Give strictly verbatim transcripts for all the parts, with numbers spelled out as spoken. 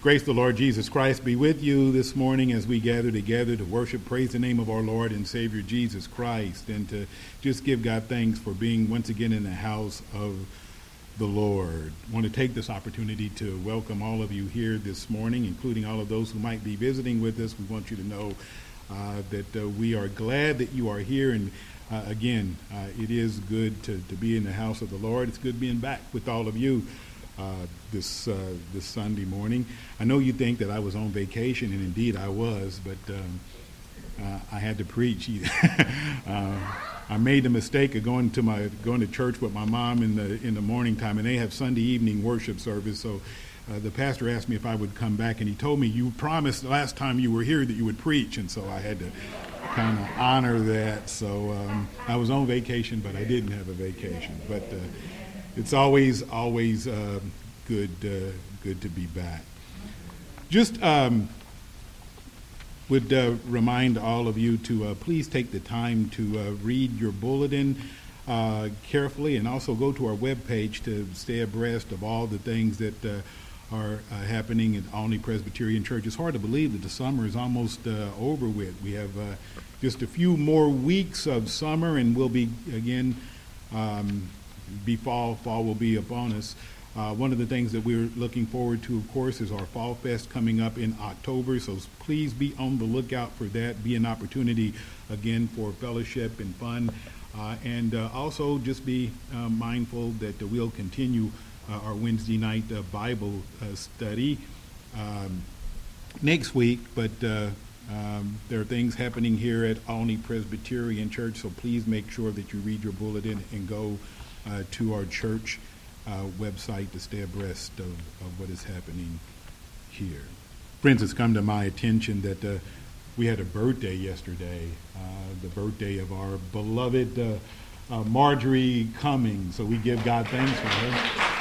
Grace the Lord Jesus Christ be with you this morning as we gather together to worship, praise the name of our Lord and Savior Jesus Christ, and to just give God thanks for being once again in the house of the Lord. I want to take this opportunity to welcome all of you here this morning, including all of those who might be visiting with us. We want you to know uh, that uh, we are glad that you are here, and uh, again, uh, it is good to, to be in the house of the Lord. It's good being back with all of you Uh, this uh, this Sunday morning. I know you think that I was on vacation, and indeed I was, but um, uh, I had to preach. uh, I made the mistake of going to my going to church with my mom in the in the morning time, and they have Sunday evening worship service. So uh, the pastor asked me if I would come back, and he told me, "You promised last time you were here that you would preach," and so I had to kind of honor that. So um, I was on vacation, but I didn't have a vacation. But uh, It's always, always uh, good, uh, good to be back. Just um, would uh, remind all of you to uh, please take the time to uh, read your bulletin uh, carefully, and also go to our webpage to stay abreast of all the things that uh, are uh, happening at Olney Presbyterian Church. It's hard to believe that the summer is almost uh, over with. We have uh, just a few more weeks of summer, and we'll be again. Um, Be fall, fall will be upon us. Uh, one of the things that we're looking forward to, of course, is our Fall Fest coming up in October. So please be on the lookout for that. Be an opportunity again for fellowship and fun, uh, and uh, also just be uh, mindful that uh, we'll continue uh, our Wednesday night uh, Bible uh, study um, next week. But uh, um, there are things happening here at Olney Presbyterian Church, so please make sure that you read your bulletin and go Uh, to our church uh, website to stay abreast of, of what is happening here. Friends, it's come to my attention that uh, we had a birthday yesterday, uh, the birthday of our beloved uh, uh, Marjorie Cummings. So we give God thanks for her.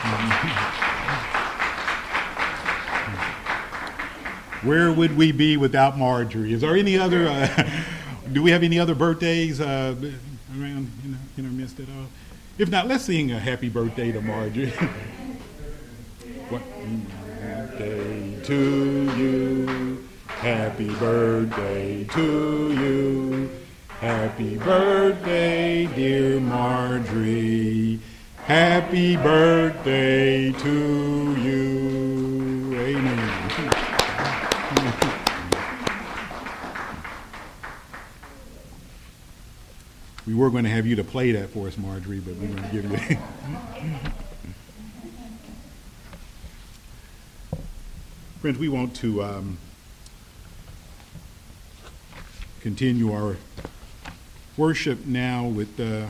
Where would we be without Marjorie? Is there any other, uh, do we have any other birthdays uh, around in our, in our midst at all? If not, let's sing a happy birthday to Marjorie. What birthday to you? Happy birthday to you. Happy birthday, dear Marjorie. Happy birthday to you. Amen. We were going to have you to play that for us, Marjorie, but we were going to give you. Friends, we want to um, continue our worship now with uh,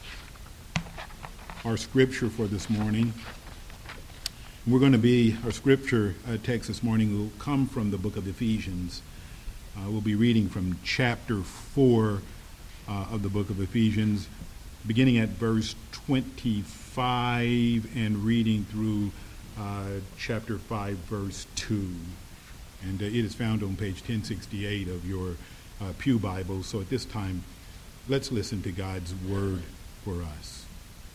our scripture for this morning. We're going to be, our scripture uh, text this morning will come from the book of Ephesians. Uh, we'll be reading from chapter four Uh, of the book of Ephesians, beginning at verse twenty-five and reading through uh, chapter five, verse two. And uh, it is found on page ten sixty-eight of your uh, Pew Bible. So at this time, let's listen to God's word for us.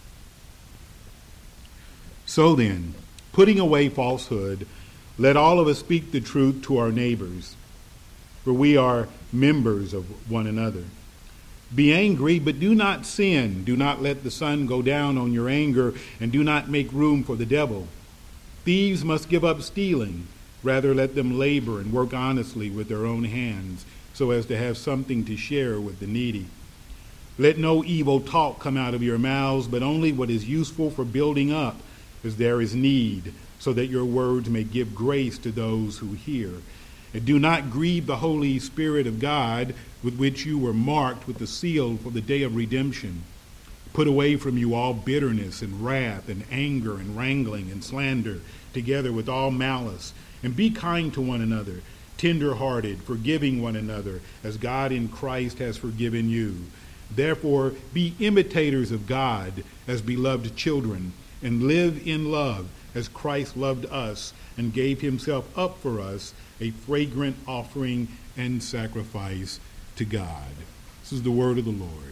So then, putting away falsehood, let all of us speak the truth to our neighbors, for we are members of one another. Be angry, but do not sin. Do not let the sun go down on your anger, and do not make room for the devil. Thieves must give up stealing. Rather, let them labor and work honestly with their own hands, so as to have something to share with the needy. Let no evil talk come out of your mouths, but only what is useful for building up, as there is need, so that your words may give grace to those who hear. And do not grieve the Holy Spirit of God, with which you were marked with the seal for the day of redemption. Put away from you all bitterness and wrath and anger and wrangling and slander, together with all malice. And be kind to one another, tender-hearted, forgiving one another, as God in Christ has forgiven you. Therefore, be imitators of God as beloved children, and live in love as Christ loved us and gave himself up for us, a fragrant offering and sacrifice to God. This is the word of the Lord.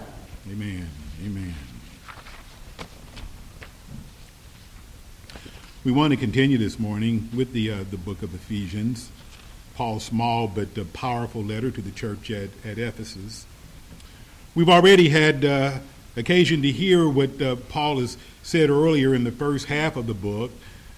Amen. Amen. We want to continue this morning with the uh, the book of Ephesians, Paul's small but uh, powerful letter to the church at, at Ephesus. We've already had uh, occasion to hear what uh, Paul has said earlier in the first half of the book.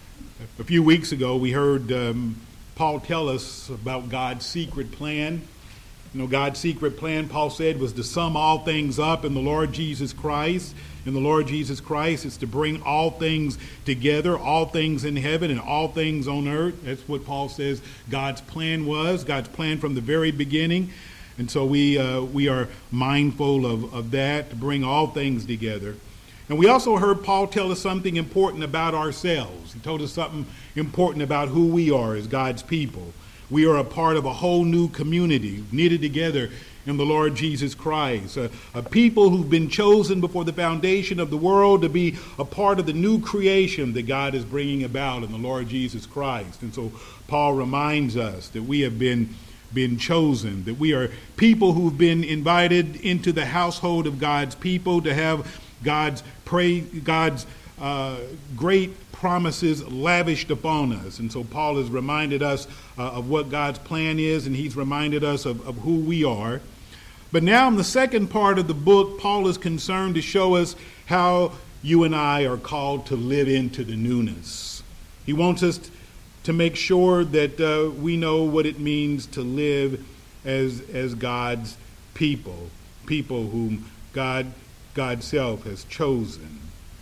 A few weeks ago, we heard um, Paul tell us about God's secret plan. You know, God's secret plan, Paul said, was to sum all things up in the Lord Jesus Christ. In the Lord Jesus Christ, it's to bring all things together, all things in heaven and all things on earth. That's what Paul says God's plan was, God's plan from the very beginning. And so we uh, we are mindful of, of that, to bring all things together. And we also heard Paul tell us something important about ourselves. He told us something important about who we are as God's people. We are a part of a whole new community, knitted together in the Lord Jesus Christ. A, a people who've been chosen before the foundation of the world to be a part of the new creation that God is bringing about in the Lord Jesus Christ. And so Paul reminds us that we have been, been chosen, that we are people who've been invited into the household of God's people to have God's, pray, God's uh, great promises lavished upon us. And so Paul has reminded us uh, of what God's plan is, and he's reminded us of, of who we are. But now in the second part of the book, Paul is concerned to show us how you and I are called to live into the newness. He wants us to make sure that uh, we know what it means to live as, as God's people, people whom God, God's self has chosen.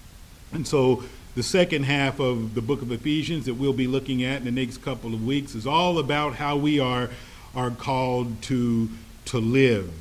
And so the second half of the book of Ephesians that we'll be looking at in the next couple of weeks is all about how we are, are called to, to live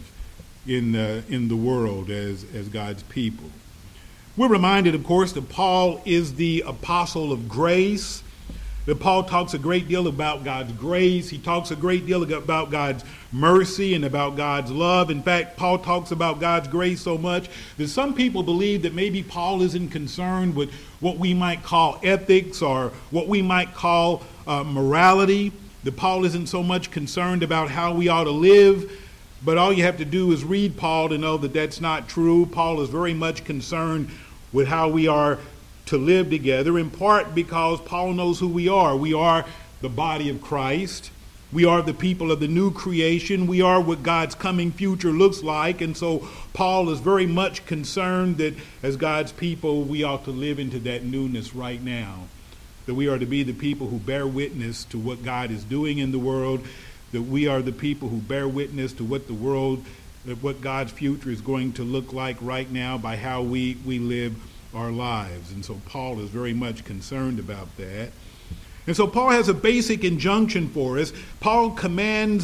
in the, in the world as, as God's people. We're reminded, of course, that Paul is the apostle of grace. That Paul talks a great deal about God's grace. He talks a great deal about God's mercy and about God's love. In fact, Paul talks about God's grace so much that some people believe that maybe Paul isn't concerned with what we might call ethics or what we might call uh, morality. That Paul isn't so much concerned about how we ought to live. But all you have to do is read Paul to know that that's not true. Paul is very much concerned with how we are to live together, in part because Paul knows who we are. We are the body of Christ. We are the people of the new creation. We are what God's coming future looks like. And so Paul is very much concerned that as God's people, we ought to live into that newness right now. That we are to be the people who bear witness to what God is doing in the world. That we are the people who bear witness to what the world, what God's future is going to look like right now by how we, we live our lives. And so Paul is very much concerned about that. And so Paul has a basic injunction for us. Paul commands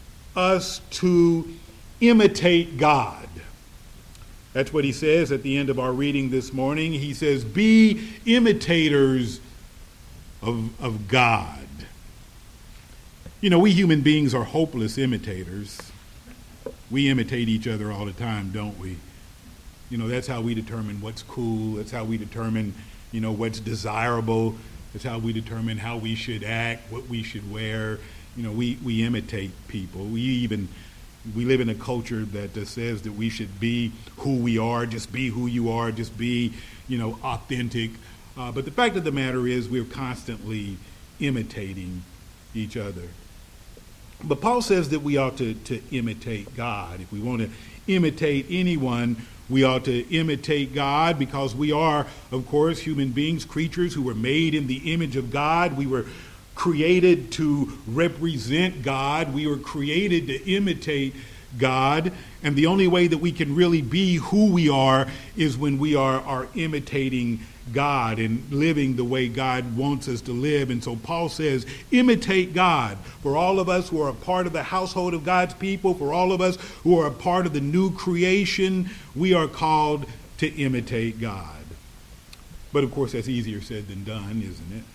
us to imitate God. That's what he says at the end of our reading this morning. He says, be imitators of, of God. You know, we human beings are hopeless imitators. We imitate each other all the time, don't we? You know, that's how we determine what's cool. That's how we determine, you know, what's desirable. That's how we determine how we should act, what we should wear. You know, we, we imitate people. We even, we live in a culture that uh, says that we should be who we are, just be who you are, just be, you know, authentic. Uh, but the fact of the matter is we're constantly imitating each other. But Paul says that we ought to, to imitate God. If we want to imitate anyone, we ought to imitate God because we are, of course, human beings, creatures who were made in the image of God. We were created to represent God. We were created to imitate God. And the only way that we can really be who we are is when we are, are imitating God and living the way God wants us to live. And so Paul says, imitate God. For all of us who are a part of the household of God's people, for all of us who are a part of the new creation, we are called to imitate God. But of course, that's easier said than done, isn't it?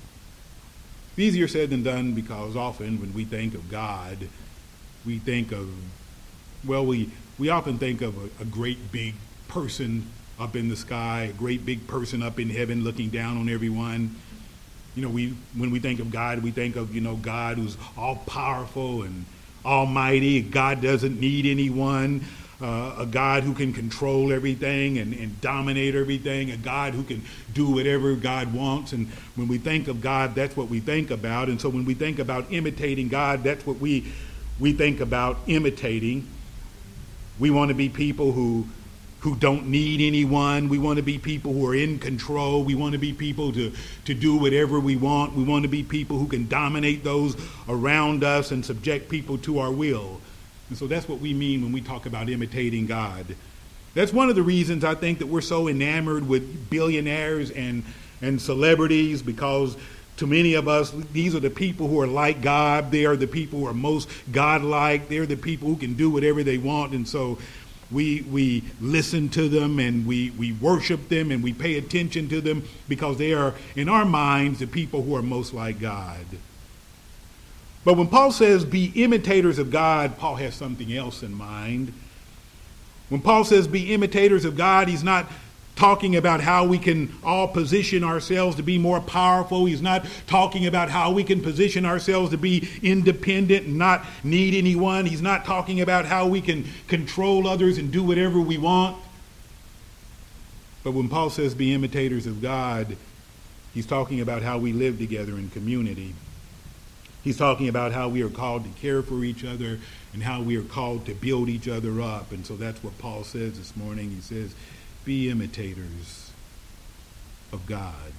It's easier said than done because often when we think of God, we think of, well, we, we often think of a, a great big person up in the sky, a great big person up in heaven looking down on everyone. You know, we when we think of God, we think of, you know, God who's all powerful and almighty. God doesn't need anyone. uh, a God who can control everything and, and dominate everything, a God who can do whatever God wants. And when we think of God, that's what we think about. And so when we think about imitating God, that's what we we think about imitating. We want to be people who who don't need anyone. We want to be people who are in control. We want to be people to, to do whatever we want. We want to be people who can dominate those around us and subject people to our will. And so that's what we mean when we talk about imitating God. That's one of the reasons I think that we're so enamored with billionaires and, and celebrities, because to many of us, these are the people who are like God. They are the people who are most God-like. They're the people who can do whatever they want. And so We we listen to them and we, we worship them and we pay attention to them because they are, in our minds, the people who are most like God. But when Paul says be imitators of God, Paul has something else in mind. When Paul says be imitators of God, he's not talking about how we can all position ourselves to be more powerful. He's not talking about how we can position ourselves to be independent and not need anyone. He's not talking about how we can control others and do whatever we want. But when Paul says be imitators of God, he's talking about how we live together in community. He's talking about how we are called to care for each other and how we are called to build each other up. And so that's what Paul says this morning. He says, be imitators of God.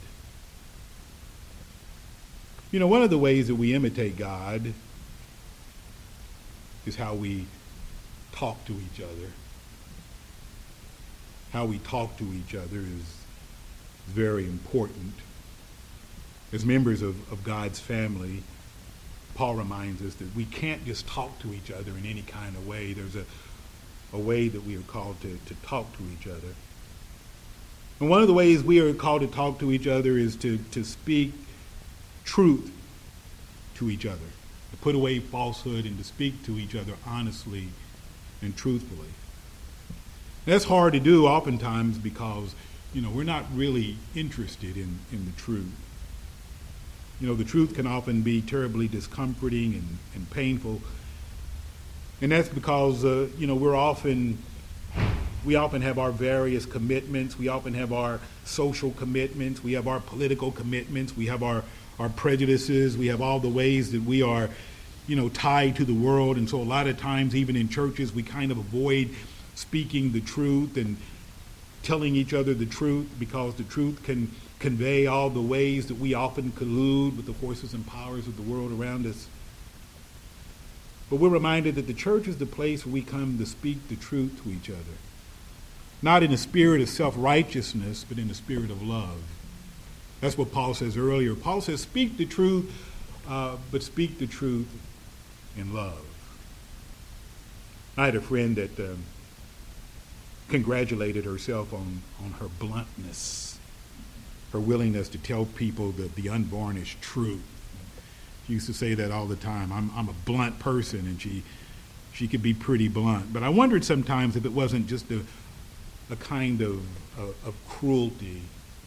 You know, one of the ways that we imitate God is how we talk to each other. How we talk to each other is very important. As members of, of God's family, Paul reminds us that we can't just talk to each other in any kind of way. There's a, a way that we are called to, to talk to each other. And one of the ways we are called to talk to each other is to, to speak truth to each other, to put away falsehood and to speak to each other honestly and truthfully. That's hard to do oftentimes because, you know, we're not really interested in, in the truth. You know, the truth can often be terribly discomforting and, and painful. And that's because, uh, you know, we're often, we often have our various commitments. We often have our social commitments. We have our political commitments. We have our, our prejudices. We have all the ways that we are, you know, tied to the world. And so a lot of times, even in churches, we kind of avoid speaking the truth and telling each other the truth because the truth can convey all the ways that we often collude with the forces and powers of the world around us. But we're reminded that the church is the place where we come to speak the truth to each other. Not in a spirit of self-righteousness, but in a spirit of love. That's what Paul says earlier. Paul says, speak the truth, uh, but speak the truth in love. I had a friend that um, congratulated herself on, on her bluntness. Her willingness to tell people the, the unvarnished truth. She used to say that all the time. I'm, I'm a blunt person, and she she could be pretty blunt. But I wondered sometimes if it wasn't just a, a kind of, of, of cruelty.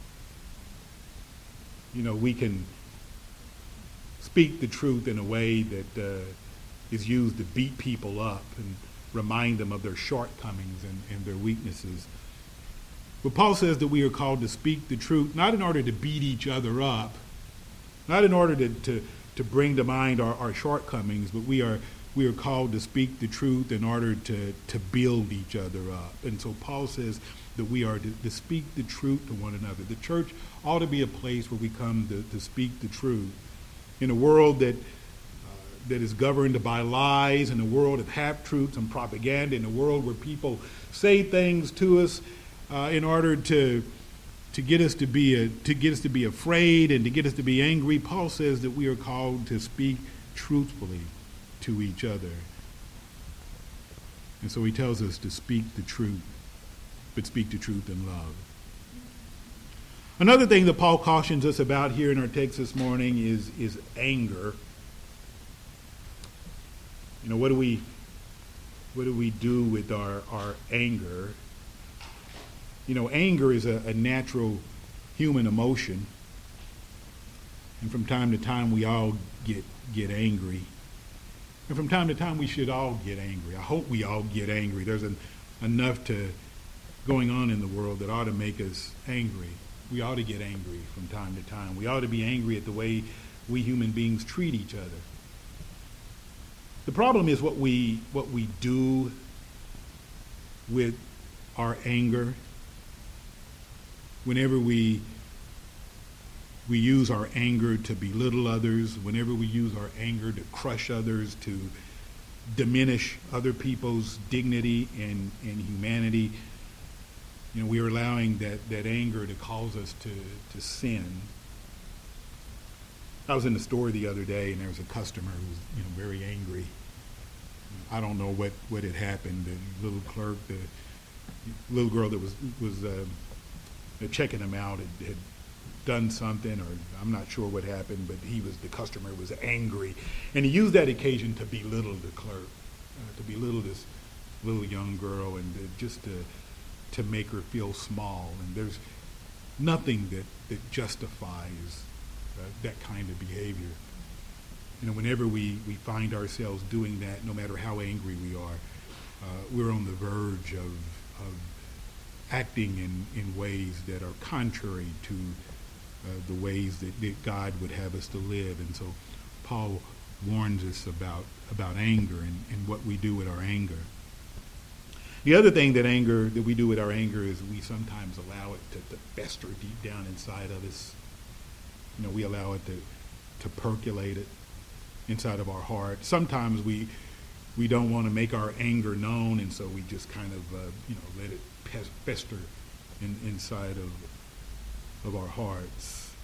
You know, we can speak the truth in a way that uh, is used to beat people up and remind them of their shortcomings and, and their weaknesses. But Paul says that we are called to speak the truth, not in order to beat each other up, not in order to, to, to bring to mind our, our shortcomings, but we are we are called to speak the truth in order to, to build each other up. And so Paul says that we are to, to speak the truth to one another. The church ought to be a place where we come to, to speak the truth. In a world that uh, that is governed by lies, in a world of half-truths and propaganda, in a world where people say things to us Uh, in order to to get us to be a, to get us to be afraid and to get us to be angry, Paul says that we are called to speak truthfully to each other. And so he tells us to speak the truth, but speak the truth in love. Another thing that Paul cautions us about here in our text this morning is is anger. You know, what do we what do we do with our, our anger? You know, anger is a, a natural human emotion. And from time to time, we all get get angry. And from time to time, we should all get angry. I hope we all get angry. There's an enough to going on in the world that ought to make us angry. We ought to get angry from time to time. We ought to be angry at the way we human beings treat each other. The problem is what we what we do with our anger. Whenever we we use our anger to belittle others, whenever we use our anger to crush others, to diminish other people's dignity and, and humanity, you know, we are allowing that, that anger to cause us to, to sin. I was in the store the other day, and there was a customer who was, you know, very angry. I don't know what, what had happened. The little clerk, the little girl that was was uh, checking him out had, had done something, or I'm not sure what happened, but he was the customer was angry, and he used that occasion to belittle the clerk, uh, to belittle this little young girl, and to, just to to make her feel small. And there's nothing that that justifies uh, that kind of behavior. You know, whenever we, we find ourselves doing that, no matter how angry we are, uh, we're on the verge of, of acting in, in ways that are contrary to uh, the ways that, that God would have us to live. And so Paul warns us about, about anger and, and what we do with our anger. The other thing that anger that we do with our anger is we sometimes allow it to, to fester deep down inside of us. You know, we allow it to, to percolate it inside of our heart. Sometimes we we don't want to make our anger known, and so we just kind of uh, you know let it fester in, inside of of our hearts.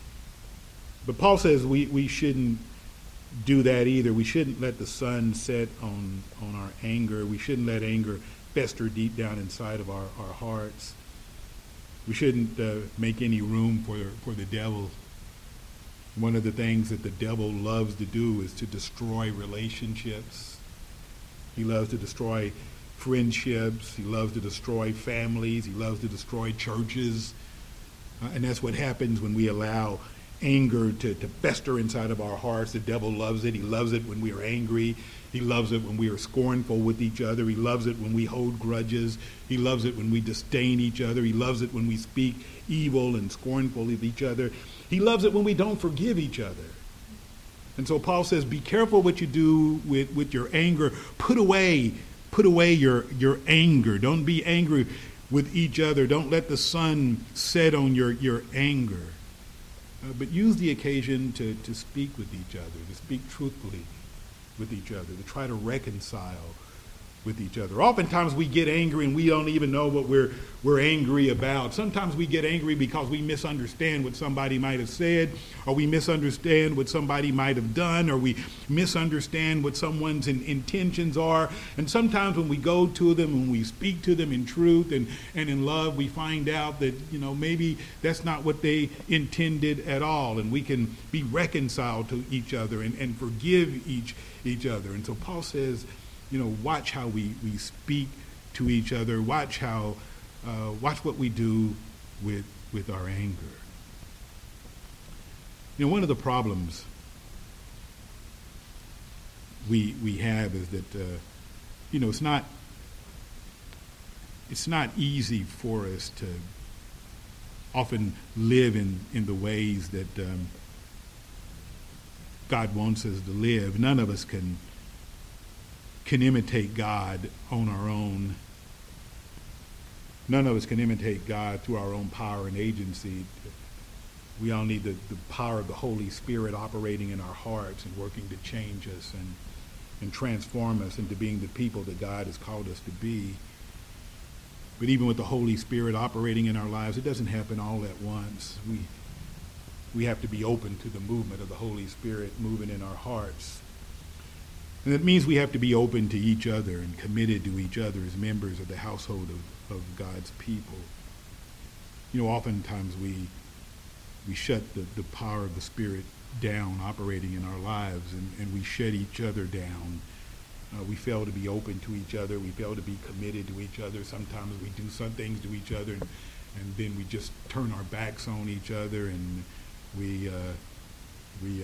But Paul says we, we shouldn't do that either. We shouldn't let the sun set on on our anger. We shouldn't let anger fester deep down inside of our, our hearts. We shouldn't uh, make any room for for the devil. One of the things that the devil loves to do is to destroy relationships. He loves to destroy friendships. He loves to destroy families. He loves to destroy churches. Uh, and that's what happens when we allow anger to, to fester inside of our hearts. The devil loves it. He loves it when we are angry. He loves it when we are scornful with each other. He loves it when we hold grudges. He loves it when we disdain each other. He loves it when we speak evil and scornful of each other. He loves it when we don't forgive each other. And so Paul says, be careful what you do with, with your anger. Put away, put away your, your anger. Don't be angry with each other. Don't let the sun set on your, your anger. Uh, but use the occasion to, to speak with each other, to speak truthfully with each other, to try to reconcile with each other. Oftentimes we get angry and we don't even know what we're we're angry about. Sometimes we get angry because we misunderstand what somebody might have said, or we misunderstand what somebody might have done, or we misunderstand what someone's in, intentions are. And sometimes when we go to them and we speak to them in truth and, and in love, we find out that, you know, maybe that's not what they intended at all. And we can be reconciled to each other and, and forgive each each other. And so Paul says, you know, watch how we, we speak to each other. Watch how, uh, watch what we do with with our anger. You know, one of the problems we we have is that, uh, you know, it's not it's not easy for us to often live in, in the ways that um, God wants us to live. None of us can. can imitate God on our own. None of us can imitate God through our own power and agency. We all need the, the power of the Holy Spirit operating in our hearts and working to change us and, and transform us into being the people that God has called us to be. But even with the Holy Spirit operating in our lives, it doesn't happen all at once. We, we have to be open to the movement of the Holy Spirit moving in our hearts. And it means we have to be open to each other and committed to each other as members of the household of, of God's people. You know, oftentimes we we shut the, the power of the Spirit down operating in our lives, and, and we shut each other down. Uh, we fail to be open to each other. We fail to be committed to each other. Sometimes we do some things to each other, and, and then we just turn our backs on each other, and we uh, we uh,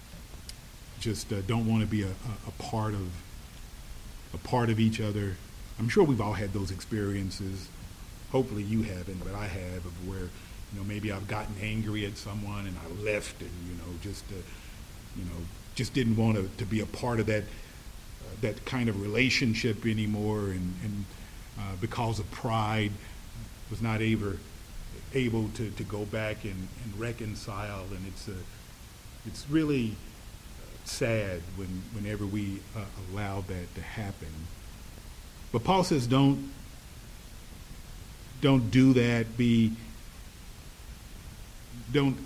just uh, don't want to be a, a, a part of a part of each other I'm sure we've all had those experiences. Hopefully you haven't, but I have, of where, you know, maybe I've gotten angry at someone and I left and, you know, just, uh, you know, just didn't want to, to be a part of that uh, that kind of relationship anymore, and, and uh, because of pride, was not able, able to, to go back and, and reconcile, and it's, a, it's really sad when, whenever we uh, allow that to happen. But Paul says don't, don't do that, be, don't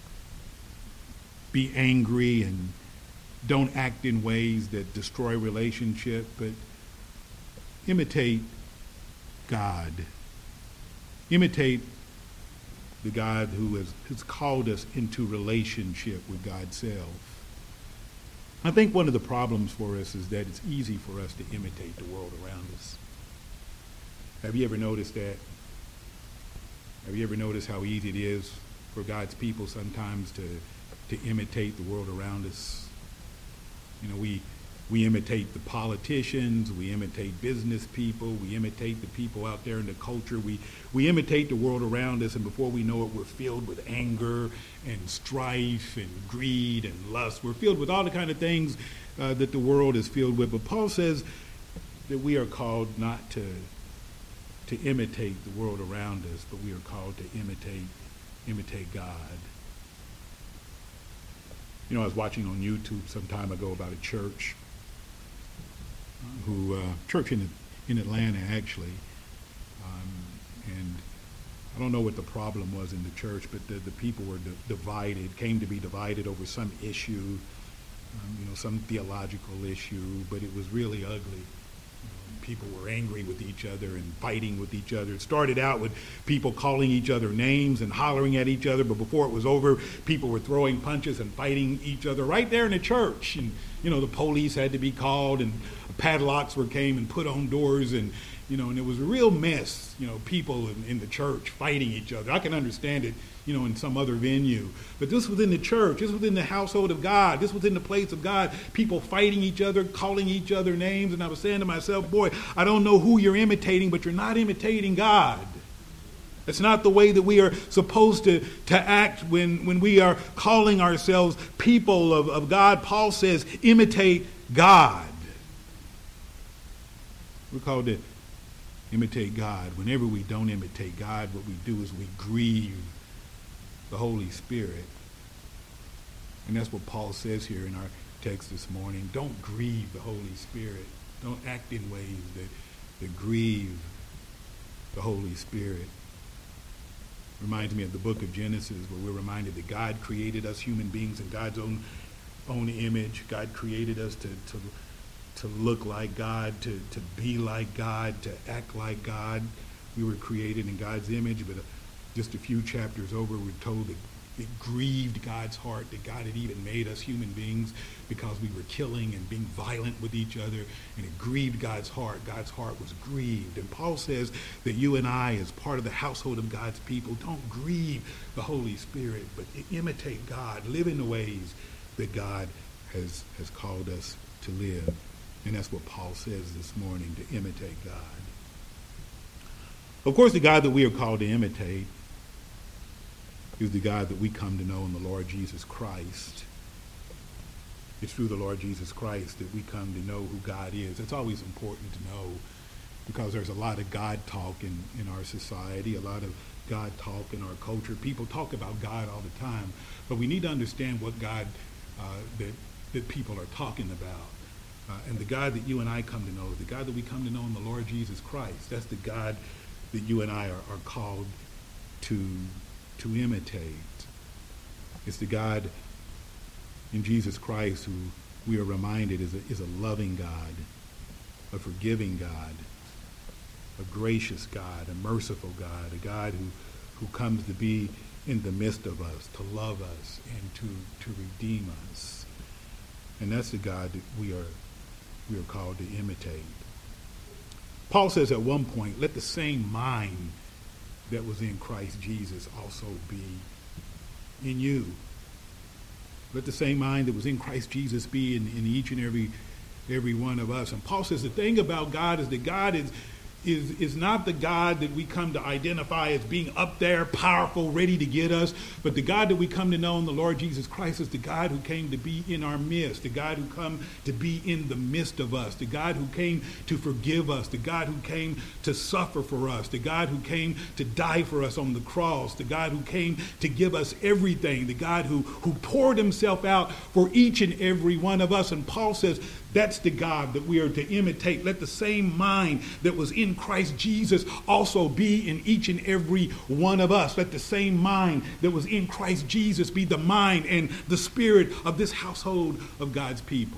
be angry, and don't act in ways that destroy relationship, but imitate God. Imitate the God who has, has called us into relationship with God's self. I think one of the problems for us is that it's easy for us to imitate the world around us. Have you ever noticed that? Have you ever noticed how easy it is for God's people sometimes to, to imitate the world around us? You know, we we imitate the politicians, we imitate business people, we imitate the people out there in the culture, we, we imitate the world around us, and before we know it, we're filled with anger and strife and greed and lust. We're filled with all the kind of things uh, that the world is filled with. But Paul says that we are called not to, to imitate the world around us, but we are called to imitate, imitate God. You know, I was watching on YouTube some time ago about a church who, uh, church in in Atlanta actually, um, and I don't know what the problem was in the church, but the, the people were di- divided, came to be divided over some issue, um, you know, some theological issue, but it was really ugly. People were angry with each other and fighting with each other. It started out with people calling each other names and hollering at each other, but before it was over, people were throwing punches and fighting each other right there in the church. And, you know, the police had to be called, and padlocks were came and put on doors, and, you know, and it was a real mess, you know, people in, in the church fighting each other. I can understand it, you know, in some other venue. But this was in the church. This was in the household of God. This was in the place of God. People fighting each other, calling each other names. And I was saying to myself, boy, I don't know who you're imitating, but you're not imitating God. It's not the way that we are supposed to, to act when, when we are calling ourselves people of, of God. Paul says, imitate God. We're called to imitate God. Whenever we don't imitate God, what we do is we grieve the Holy Spirit. And that's what Paul says here in our text this morning. Don't grieve the Holy Spirit. Don't act in ways that, that grieve the Holy Spirit. Reminds me of the book of Genesis, where we're reminded that God created us human beings in God's own own image. God created us to, to, to look like God, to, to be like God, to act like God. We were created in God's image, but just a few chapters over, we're told that it grieved God's heart that God had even made us human beings because we were killing and being violent with each other, and it grieved God's heart. God's heart was grieved. And Paul says that you and I, as part of the household of God's people, don't grieve the Holy Spirit, but imitate God, live in the ways that God has, has called us to live. And that's what Paul says this morning, to imitate God. Of course, the God that we are called to imitate is the God that we come to know in the Lord Jesus Christ. It's through the Lord Jesus Christ that we come to know who God is. It's always important to know, because there's a lot of God talk in, in our society, a lot of God talk in our culture. People talk about God all the time, but we need to understand what God uh, that, that people are talking about. Uh, and the God that you and I come to know is the God that we come to know in the Lord Jesus Christ. That's the God that you and I are, are called to to imitate. It's the God in Jesus Christ who we are reminded is a, is a loving God, a forgiving God, a gracious God, a merciful God, a God who, who comes to be in the midst of us, to love us, and to, to redeem us. And that's the God that we are, we are called to imitate. Paul says at one point, let the same mind that was in Christ Jesus also be in you. Let the same mind that was in Christ Jesus be in, in each and every every one of us. And Paul says the thing about God is that God is Is, is not the God that we come to identify as being up there, powerful, ready to get us, but the God that we come to know in the Lord Jesus Christ is the God who came to be in our midst, the God who come to be in the midst of us, the God who came to forgive us, the God who came to suffer for us, the God who came to die for us on the cross, the God who came to give us everything, the God who, who poured himself out for each and every one of us. And Paul says, that's the God that we are to imitate. Let the same mind that was in Christ Jesus also be in each and every one of us. Let the same mind that was in Christ Jesus be the mind and the spirit of this household of God's people.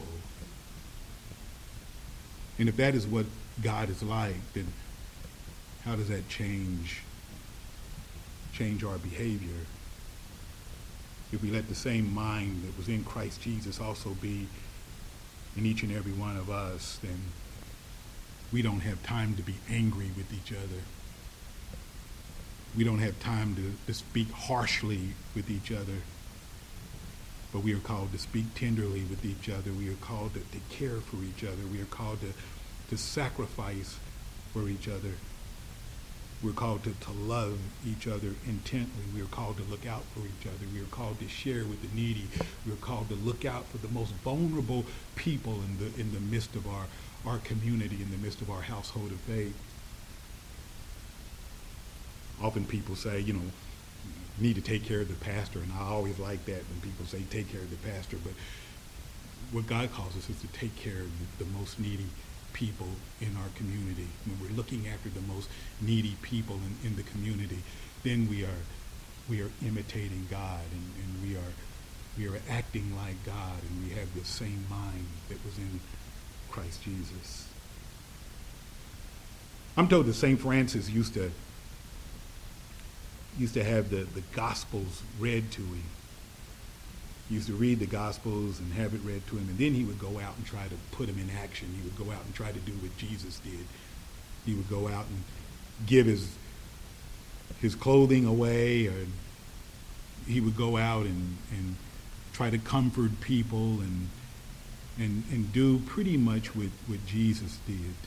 And if that is what God is like, then how does that change, change our behavior? If we let the same mind that was in Christ Jesus also be in each and every one of us, then we don't have time to be angry with each other. We don't have time to, to speak harshly with each other. But we are called to speak tenderly with each other. We are called to, to care for each other. We are called to, to sacrifice for each other. We're called to, to love each other intently. We are called to look out for each other. We are called to share with the needy. We are called to look out for the most vulnerable people in the in the midst of our, our community, in the midst of our household of faith. Often people say, you know, you need to take care of the pastor, and I always like that when people say take care of the pastor. But what God calls us is to take care of the, the most needy people in our community. When we're looking after the most needy people in, in the community, then we are we are imitating God, and, and we are we are acting like God, and we have the same mind that was in Christ Jesus. I'm told that Saint Francis used to used to have the, the Gospels read to him. He used to read the Gospels and have it read to him, and then he would go out and try to put them in action. He would go out and try to do what Jesus did. He would go out and give his his clothing away, or he would go out and, and try to comfort people and and and do pretty much what, what Jesus did.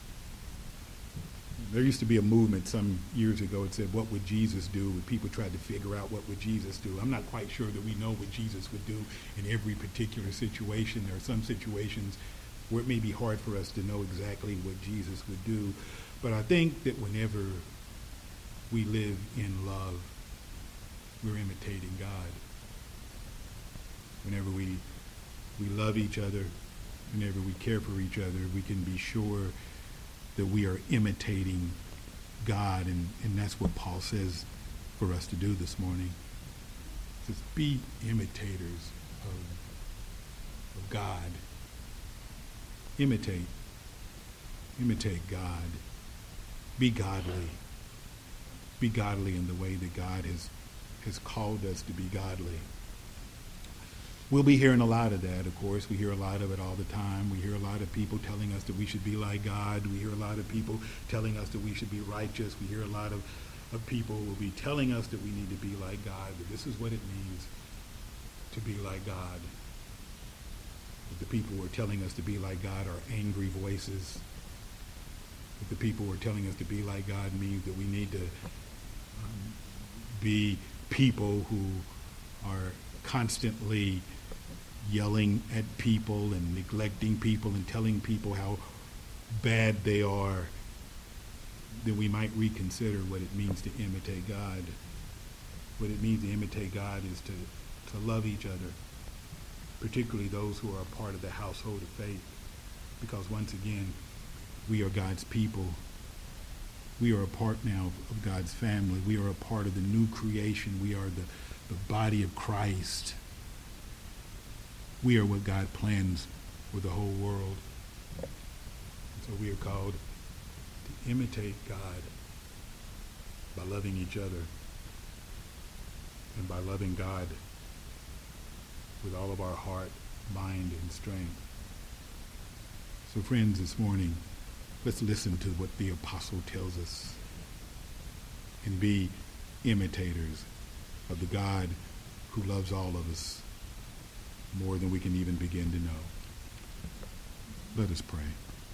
There used to be a movement some years ago that said, what would Jesus do? When people tried to figure out what would Jesus do. I'm not quite sure that we know what Jesus would do in every particular situation. There are some situations where it may be hard for us to know exactly what Jesus would do. But I think that whenever we live in love, we're imitating God. Whenever we we love each other, whenever we care for each other, we can be sure that we are imitating God, and, and that's what Paul says for us to do this morning. He says, be imitators of, of God. Imitate. Imitate God. Be godly. Be godly in the way that God has, has called us to be godly. We'll be hearing a lot of that, of course. We hear a lot of it all the time. We hear a lot of people telling us that we should be like God. We hear a lot of people telling us that we should be righteous. We hear a lot of, of people will be telling us that we need to be like God. But this is what it means to be like God. But the people who are telling us to be like God are angry voices. But the people who are telling us to be like God means that we need to um, be people who are constantly yelling at people and neglecting people and telling people how bad they are, then we might reconsider what it means to imitate God. What it means to imitate God is to, to love each other, particularly those who are a part of the household of faith, because once again, we are God's people. We are a part now of God's family. We are a part of the new creation. We are the, the body of Christ. We are what God plans for the whole world. And so we are called to imitate God by loving each other and by loving God with all of our heart, mind, and strength. So friends, this morning, let's listen to what the apostle tells us and be imitators of the God who loves all of us more than we can even begin to know. Let us pray.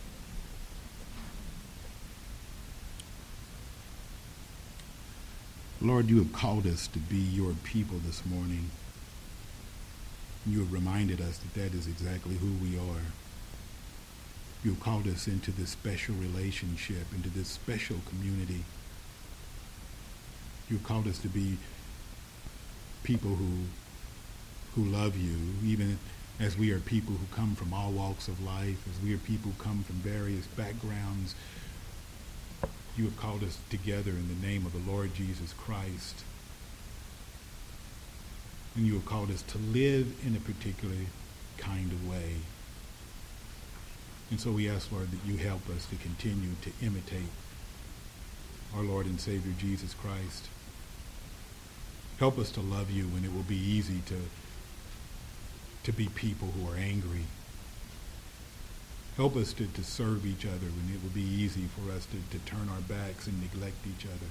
Lord, you have called us to be your people this morning. You have reminded us that that is exactly who we are. You have called us into this special relationship, into this special community. You have called us to be people who, who love you, even as we are people who come from all walks of life, as we are people who come from various backgrounds. You have called us together in the name of the Lord Jesus Christ. And you have called us to live in a particular kind of way. And so we ask, Lord, that you help us to continue to imitate our Lord and Savior Jesus Christ. Help us to love you when it will be easy to, to be people who are angry. Help us to, to serve each other when it will be easy for us to, to turn our backs and neglect each other.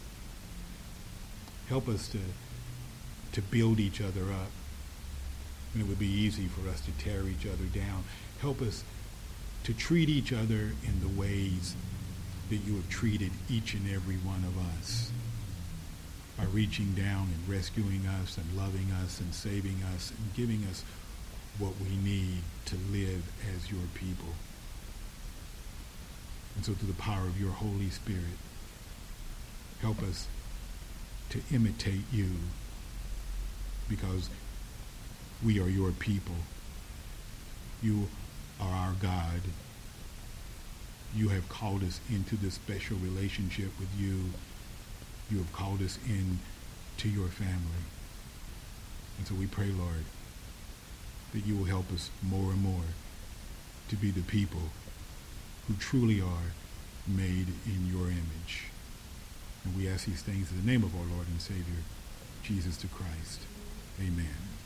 Help us to, to build each other up when it would be easy for us to tear each other down. Help us to treat each other in the ways that you have treated each and every one of us, by reaching down and rescuing us and loving us and saving us and giving us what we need to live as your people. And so through the power of your Holy Spirit, help us to imitate you, because we are your people. You are our God. You have called us into this special relationship with you. You have called us in to your family. And so we pray, Lord, that you will help us more and more to be the people who truly are made in your image. And we ask these things in the name of our Lord and Savior, Jesus the Christ. Amen.